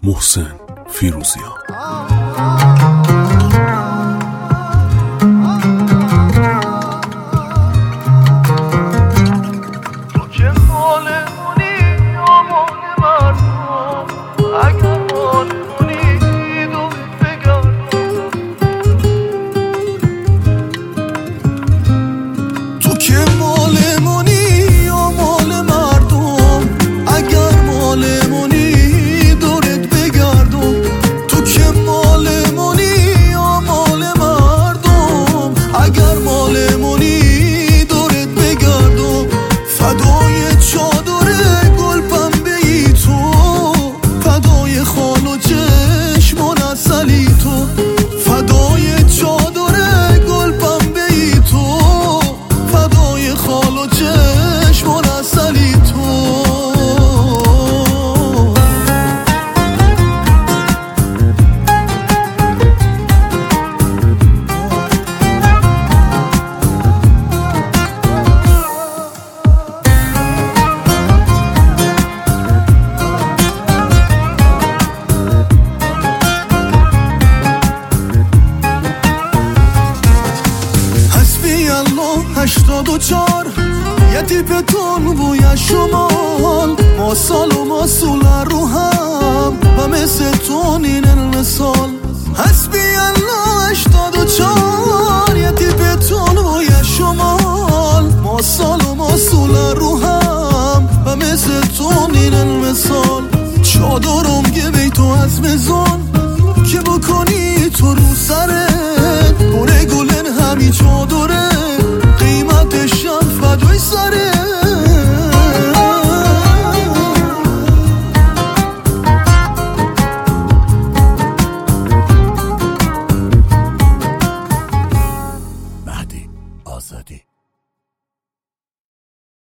محسن فیروزیان. یه تیپتون بوی شمال ما سال و ما سوله رو هم و مثل تون این المثال حسبی الله 84 یه تیپتون بوی شمال ما سال و ما سوله رو هم و مثل تون این المثال چادرم گه بیتو از مزون که بکنی تو رو سرت بره گلن همی چادره قیمتشم فدای سره مهدی آزادی.